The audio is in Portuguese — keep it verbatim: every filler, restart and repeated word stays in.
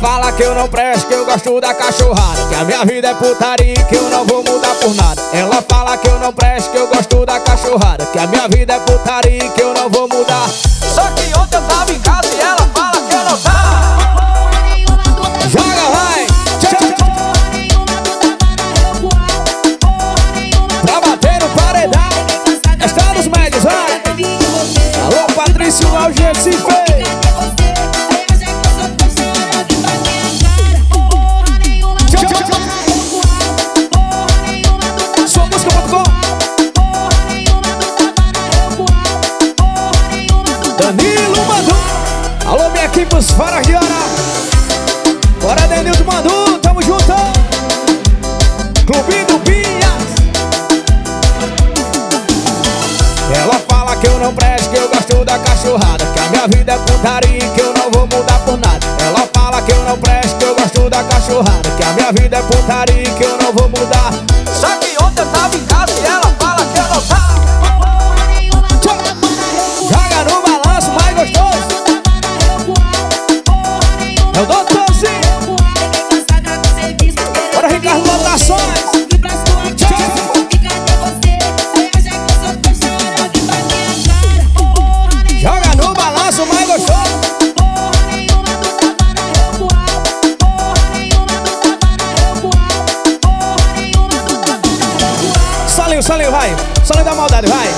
fala que eu não presto, que eu gosto da cachorrada, que a minha vida é putaria e que eu não vou mudar por nada. Ela fala que eu não presto, que eu gosto da cachorrada, que a minha vida é putaria e que eu não vou mudar. Só que ontem eu tava em casa e ela fala que eu não tava. Joga, vai! Pra bater no paredão, está nos médios, vai! Alô, Patrício, ao G S F. Danilo Mandu, alô minha equipe, os fora de hora. Bora Danilo Mandu, tamo junto. Clubinho do Bias. Ela fala que eu não presto, que eu gosto da cachorrada, que a minha vida é putaria e que eu não vou mudar por nada. Ela fala que eu não presto, que eu gosto da cachorrada, que a minha vida é putaria e que eu não vou mudar. Só que ontem eu tava em casa e ela fala que eu não tava. Joga no balanço mais gostoso. É o doutorzinho. Bora Ricardo Lotações. Joga no balanço mais gostoso. Solinho, solinho, vai. Solinho da maldade, vai.